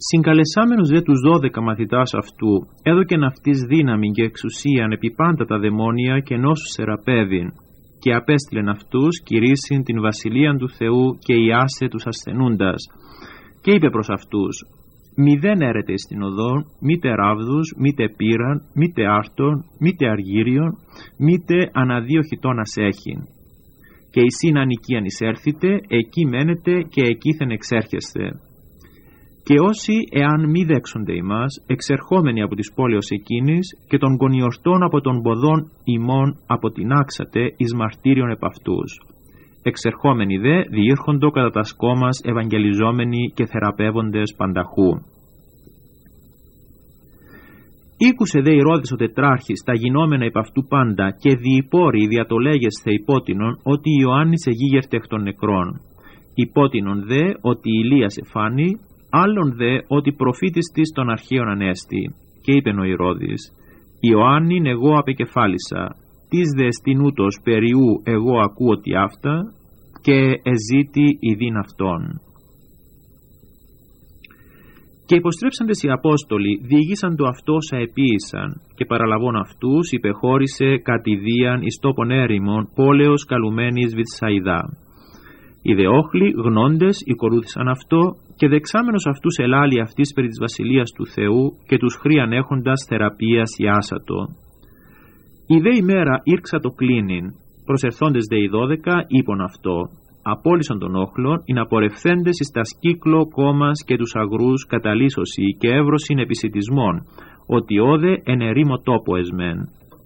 Συγκαλεσάμενος δε τους 12 μαθητάς αυτού, έδωκεν αυτής δύναμη και εξουσίαν επί πάντα τα δαιμόνια και νόσους θεραπεύειν, και απέστειλεν αυτούς κηρύσσειν την βασιλείαν του Θεού και ιάσε τους ασθενούντας. Και είπε προς αυτούς: μηδέν έρετε στην οδόν, μήτε ράβδους, μήτε πύραν, μήτε άρτων, μήτε αργύριον, μήτε αναδύο χιτώνας έχειν. Και εισήν αν οικίαν εισέρθητε, εκεί μένετε και εκείθεν εξέρχεστε. Και όσοι εάν μη δέξονται ημάς, εξερχόμενοι από τις πόλεως εκείνης, και των γονιορτών από των ποδών ημών αποτινάξατε εις μαρτύριον επ' αυτούς. Εξερχόμενοι δε διήρχοντο κατά τα σκόμας ευαγγελιζόμενοι και θεραπεύοντες πανταχού. Ήκουσε δε Ηρώδης ο τετράρχης τα γινόμενα επ' αυτού πάντα, και διηπόροι διατολέγεσθε υπότινον ότι Ιωάννης εγίγερτε εκ των νεκρών. Υπότινον δε ότι Ηλίας εφάνη, άλλον δε ότι προφήτης της των αρχαίων ανέστη. Και είπεν ο Ηρώδης: Ιωάννην εγώ απεκεφάλισα, τις δε στην ούτως περιού εγώ ακούω τι αυτά, και εζήτη ειδήν αυτόν. Και υποστρέψαντες οι Απόστολοι διηγήσαν το αυτό όσα επίησαν, και παραλαβών αυτούς υπεχώρησε κατηδίαν εις τόπον έρημον πόλεως καλουμένης Βηθσαϊδά. Οι δε όχλοι γνώντες οικορούθησαν αυτό, και δεξάμενος αυτούς ελάλη αυτής περί της βασιλείας του Θεού, και τους χρίαν έχοντας θεραπείας ιάσατο. Η δε ημέρα ήρξα το κλίνην, προσερθόντες δε οι 12 είπον αυτό: απόλυσαν των όχλων, ειν απορευθέντες εις τα σκύκλο κόμμας και τους αγρούς καταλύσωση και εύρωσιν επισιτισμών, ότι όδε εν ερήμο τόπο εσμέν.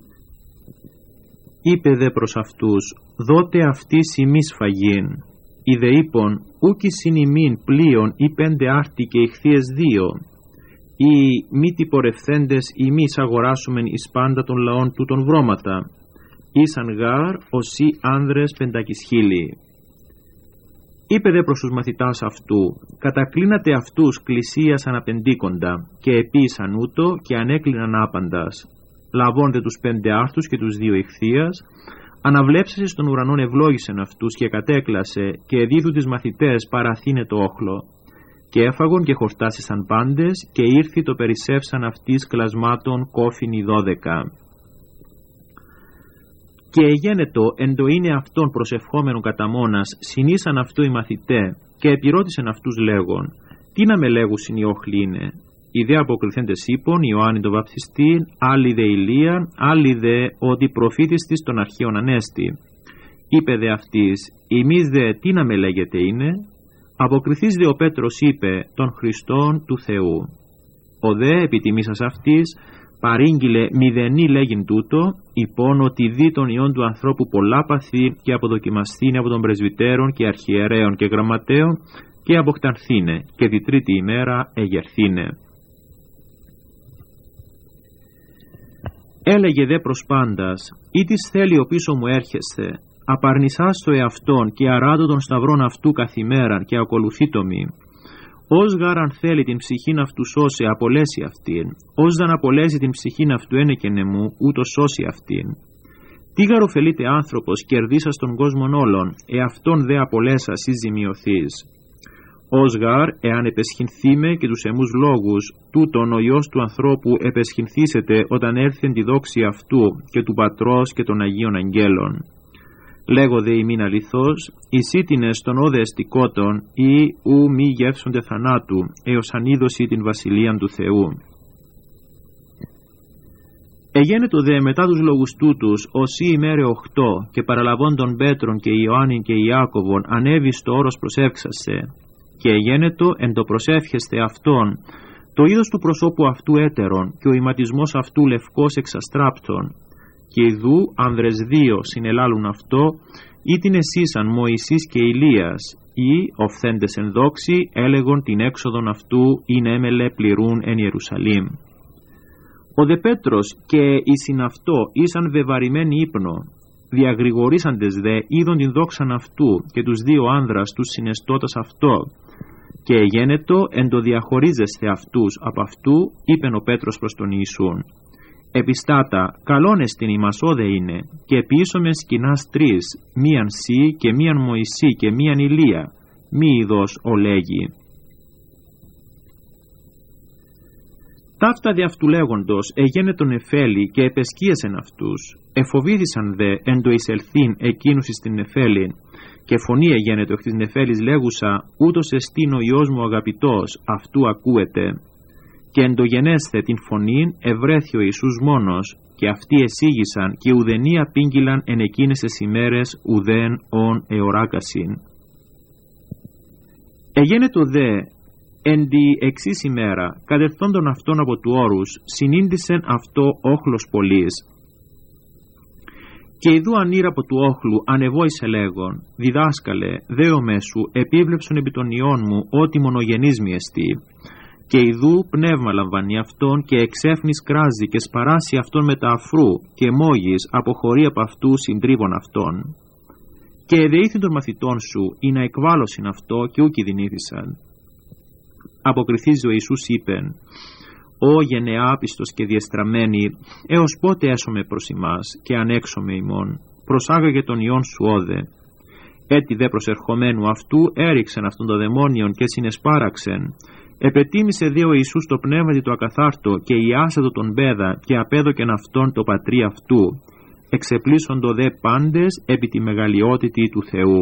Είπε δε προς αυτούς: δότε αυτής ημείς φαγήν. Οι δε είπον: ούκι συν ημίν πλοίον ή 5 άρτη και ηχθείες 2, ή μη τυπορευθέντες ημείς αγοράσουμεν εις πάντα των λαών τούτων βρώματα, ήσαν γάρ οσί άνδρες 500.000. Είπε δε προς τους μαθητάς αυτού: κατακλίνατε αυτούς κλησίας αναπεντήκοντα, και επίησαν ούτω και ανέκλειναν άπαντας. Λαβών δε τους 5 άρτους και τους 2 ηχθείας, αναβλέψασε στον ουρανόν ευλόγησεν αυτούς και κατέκλασε, και εδίδου τις μαθητές παραθύνε το όχλο. Και έφαγον και χορτάσισαν πάντες, και ήρθη το περισσεύσαν αυτής κλασμάτων κόφιν οι 12. Και εγένετο εν το είναι αυτόν προσευχόμενον κατά μόνας, συνήσαν αυτό οι μαθητέ, και επιρώτησεν αυτούς λέγον: τι να με λέγουσιν οι όχλοι είναι. Οι δε αποκριθέντες είπων Ιωάννη το βαπτιστήν, άλλοι δε Ηλίαν, άλλοι δε ότι προφήτης της των αρχαίων ανέστη. Είπε δε αυτής: ημείς δε τι να με λέγετε είναι. Αποκριθείς δε ο Πέτρος είπε: των Χριστών του Θεού. Ο δε επιτιμήσας αυτής παρήγγειλε μηδενή λέγειν τούτο, υπόν ότι δι των ιών του ανθρώπου πολλά παθή και αποδοκιμαστήνε από των πρεσβυτέρων και αρχιερέων και γραμματέων, και αποκτανθήνε, και τη τρίτη ημέρα εγερθήνε. Έλεγε δε προς πάντας: ή της θέλει ο πίσω μου έρχεσθε, απαρνησάς το εαυτόν και αράτω των σταυρών αυτού καθημέραν και ακολουθείτο μη. Ως γάραν θέλει την ψυχήν αυτού σώσει, απολέσει αυτήν. Ως δαν απολέσει την ψυχήν αυτού ένεκενε μου, ούτω σώσει αυτήν. Τι γαροφελείται άνθρωπος κερδίσας των κόσμων όλων, εαυτόν δε απολέσας εις ζημιωθείς. Ως γάρ, εάν επεσχυνθήμε και τους εμούς λόγους, τούτον ο Υιός του ανθρώπου επεσχυνθήσεται όταν έρθει εν τη δόξη αυτού και του Πατρός και των Αγίων Αγγέλων. Λέγω δε ημίν αληθώς, εισήτινες των όδε εστικότων ή ου μη γεύσονται θανάτου, έως ανίδωση την βασιλείαν του Θεού. Εγένετο δε μετά τους λόγους τούτους, ως η ημέρε 8, και παραλαβών των Πέτρων και Ιωάννην και Ιάκωβον ανέβη στο όρος προσεύξασε. Και εγένετο εν το προσεύχεστε αυτόν, το είδος του προσώπου αυτού έτερον, και ο ηματισμός αυτού λευκός εξαστράπτων. Και ιδού άνδρες 2 συνελάλουν αυτό, ήτιν εσίσαν Μωυσής και Ηλίας, ή οφθέντες εν δόξη έλεγον την έξοδον αυτού ειν έμελε πληρούν εν Ιερουσαλήμ. Ο δε Πέτρος και η συναυτό ήσαν βεβαρημένοι ύπνο, διαγρηγορήσαντες δε είδον την δόξαν αυτού και τους 2 άνδρας τους συναισθώτας αυτό. Και εγένετο εν το διαχωρίζεσθε αυτούς από αυτού, είπεν ο Πέτρος προς τον Ιησούν: επιστάτα, καλόν εστιν ημάς όδε είναι, και επίσομεν σκηνάς 3, μίαν σύ και μίαν Μωυσή και μίαν Ηλία, μη ειδός ο λέγει. Ταύτα δι' αυτού λέγοντος εγένε τον Νεφέλη και επεσκίασεν αυτούς, εφοβήθησαν δε εν το εισελθήν εκείνους εις την Νεφέλην, και φωνή εγένετο εκ της Νεφέλης λέγουσα, ούτως εστίν ο Υιός μου αγαπητός, αυτού ακούεται. Και εν το γενέσθε την φωνήν ευρέθη ο Ιησούς μόνος, και αυτοί εσύγησαν και ουδενή απήγγειλαν εν εκείνες τις ημέρες ουδέν ον εωράκασιν. Εγένετο δε εν τη εξής ημέρα, κατερθόντων αυτών από του όρους, συνήντησεν αυτό όχλος πολλής. Και ιδού ανήρα από του όχλου ανεβόησε λέγον, διδάσκαλε, δέομέ σου, επίβλεψον επί των ιών μου, ότι μονογενής μη εστί. Και ιδού πνεύμα λαμβάνει αυτόν και εξέφνης κράζει και σπαράσει αυτόν με τα αφρού και μόγης αποχωρεί από αυτού συντρίβων αυτών. Και εδεήθη των μαθητών σου ή να εκβάλωσιν αυτό και ούκοι δυνήθησαν. Αποκριθείς ο Ιησούς είπεν, «Ω γενεάπιστος και διεστραμμένη, έως πότε έσωμε προς ημάς και ανέξωμε ημών, προσάγαγε τον Υιόν σου όδε». Έτσι δε προσερχομένου αυτού έριξεν αυτόν το δαιμόνιον και συνεσπάραξεν. Επετίμησε δε ο Ιησούς το πνεύμα το ακαθάρτο και ιάσατο τον πέδα και απέδοκεν αυτόν το πατρί αυτού, εξεπλήσοντο δε πάντες επί τη μεγαλειότητη του Θεού.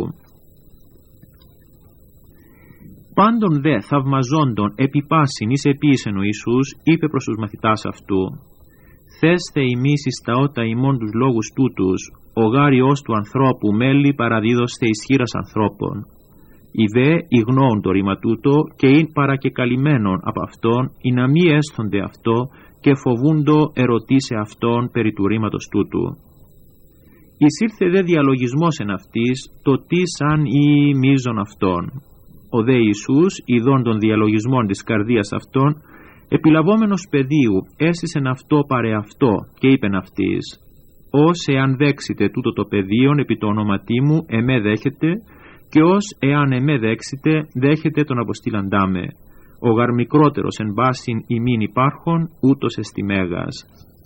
Πάντων δε θαυμαζόντων επί πάσιν εις επίησεν ο Ιησούς, είπε προς τους μαθητάς αυτού, «Θέστε ημείς εις τα ότα ημών τους λόγους τούτους, ο γάριος του ανθρώπου μέλη παραδίδωστε εις χείρας ανθρώπων. Οι δε ηγνώουν το ρήμα τούτο και ειν παρακεκαλυμμένον από αυτόν, ή να μη έσθονται αυτό και φοβούντο ερωτήσε αυτόν περί του ρήματος τούτου. Εισήρθε δε διαλογισμός εν αυτής, το τι σαν ή μίζων αυτών. Ο δε Ιησούς, ειδών των διαλογισμών της καρδίας αυτών, επιλαβόμενος παιδίου, έστησεν αυτό παρεαυτό και είπεν αυτής, «Ως εάν δέξετε τούτο το παιδίον επί το ονόματί μου, εμέ δέχετε, και ως εάν εμέ δέξετε, δέχετε τον αποστήλαντά με. Ο γαρ μικρότερος εν πάσιν ημίν υπάρχων, ούτως εστι μέγας».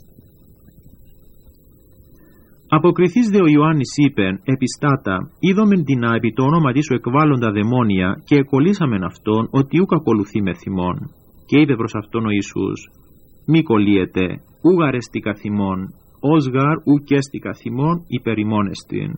Αποκριθείς δε ο Ιωάννης είπεν, «Επιστάτα, είδομεν τινά επί το όνομα σου εκβάλλοντα δαιμόνια και εκκολλήσαμεν αυτόν ότι ούκ ακολουθεί με θυμών». Και είπε προς αυτόν ο Ιησούς, «Μη κολλείετε, ούγαρ εστι καθημών, ως γαρ ουκ εστι καθημών υπερημόνεστην».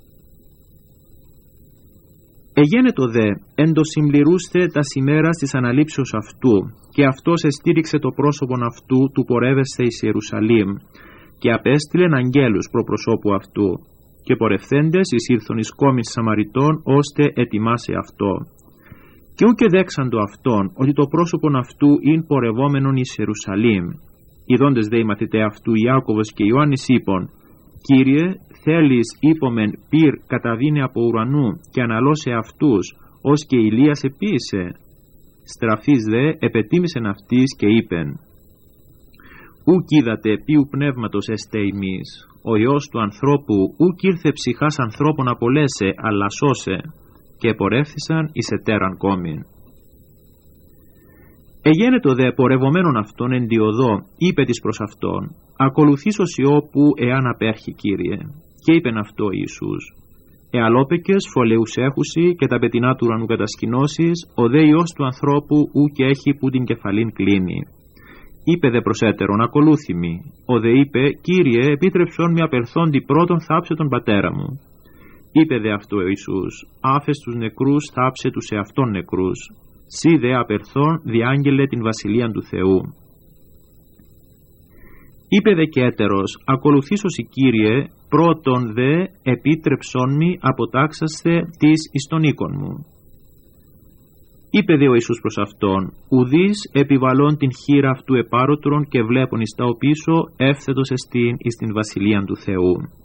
Εγένετο δε εν το συμπληρούστε τα ημέρας της αναλήψεως αυτού, και αυτός εστήριξε το πρόσωπον αυτού του πορεύεσθε εις Ιερουσαλήμ, και απέστειλεν αγγέλους προπροσώπου αυτού, και πορευθέντες εισήρθον εις κόμης Σαμαριτών, ώστε ετοιμάσε αυτό. Και ούκε δέξαντο αυτόν, ότι το πρόσωπον αυτού ειν πορευόμενον εις Ιερουσαλήμ. Ιδώντες δε οι μαθητέ αυτού Ιάκωβος και Ιωάννης είπον, «Κύριε, θέλεις είπομεν πυρ καταβήνε από ουρανού και αναλώσε αυτούς, ως και Ηλίας επίησε». Στραφής δε επετίμησεν αυτής και είπεν, «Ούκ είδατε ποιου πνεύματος εστέ ημείς, ο Υιός του ανθρώπου ούκ ήρθε ψυχάς ανθρώπων απολέσε, αλλά σώσε», και επορεύθησαν εις ετέραν κόμην. Εγένετο δε πορευομένων αυτών εν τη οδό, είπε της προς αυτόν, «Ακολουθήσω όπου εάν απέρχει, Κύριε». Και είπεν αυτό Ιησούς, «Εαλόπεκες φωλεούς έχουσι και τα πετεινά του ουρανού κατασκηνώσεις, ο δε Υιός του ανθρώπου ούκ έχει που την κεφαλήν κλείνει». Είπε δε προσέτερον, «Ακολούθημι». Ο δε είπε, «Κύριε, επίτρεψον μη απελθόντι πρώτον θάψε τον πατέρα μου». Είπε δε αυτό ο Ιησούς, «Άφες τους νεκρούς θάψε τους εαυτών νεκρούς. Σύ δε απερθών διάγγελε την βασιλεία του Θεού». Είπε δε και έτερος, «Ακολουθήσωσι, Κύριε, πρώτον δε επίτρεψον μη αποτάξαστε της εις τον οίκον μου». Είπε δε ο Ιησούς προς αυτόν, «Ουδείς επιβαλών την χείρα αυτού επάρωτρον και βλέπων εις τα οπίσω εύθετος εστίν εις την βασιλεία του Θεού».